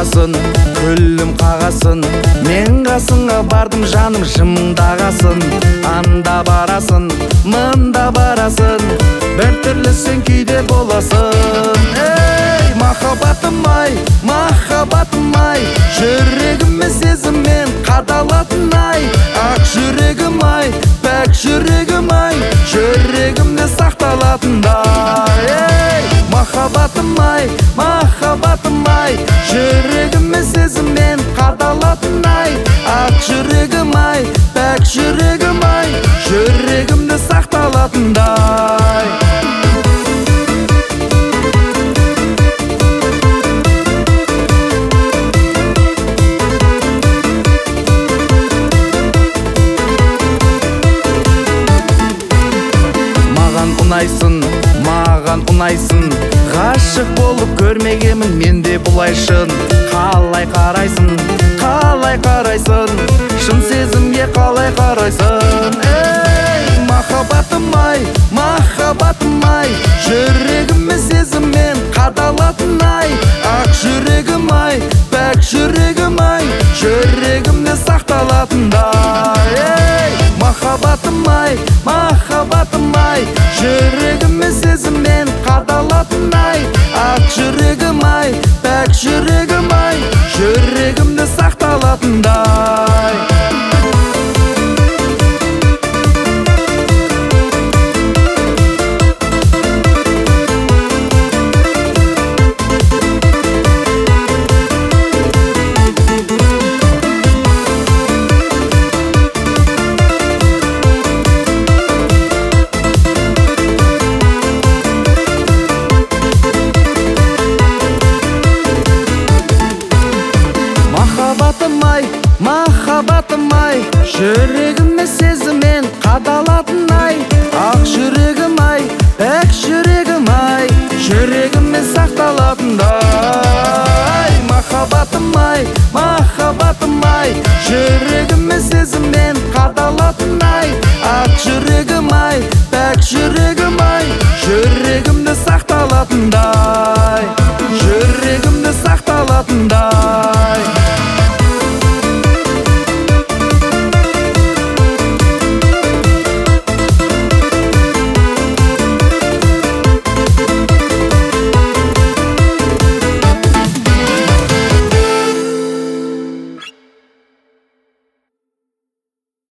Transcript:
қағасын, күлім қағасын. Мен қасыңа бардым жаным жымдағасын. Анда барасын, мында барасын, бір түрлі сен күйде боласың. Ей, махаббатым ай, махаббатым ай, жүрегіме сезіммен қадалатын ай. Ақ жүрегім ай, пәк жүрегім ай, жүрегімде сақталатындай. Ей, махаббатым ай, махаббатым ай, жүрегіме сезіммен қадалатын ай. Ақ жүрегім ай, пәк жүрегім ай, жүрегімде сақталатындай. Маған ұнайсың, ғашық болып көрмегемін менде бұлайшын. Қалай қарайсың, қалай қарайсың, шын сезімге қалай қарайсың. Ей, махаббатым ай, махаббатым ай, жүрегіме сезіммен қадалатын ай. Ақ жүрегім ай, пәк жүрегім ай, жүрегімде сақталатындай. Ей, махаббатым ай, махаббатым ай, жүрегіме сезіммен қадалатын ай. Ақ жүрегім ай, пәк жүрегім ай, жүрегімде сақталатындай. Махаббатым ай, махаббатым ай, жүрегіме сезіммен қадалатын ай. Ақ жүрегім ай, пәк жүрегім ай, жүрегіме сақталатындай. Махаббатым ай, махаббатым ай, жүрегіме сезіммен қадалатын ай. Ақ жүрегім ай, пәк жүрегім ай, жүрегімде сақталатындай.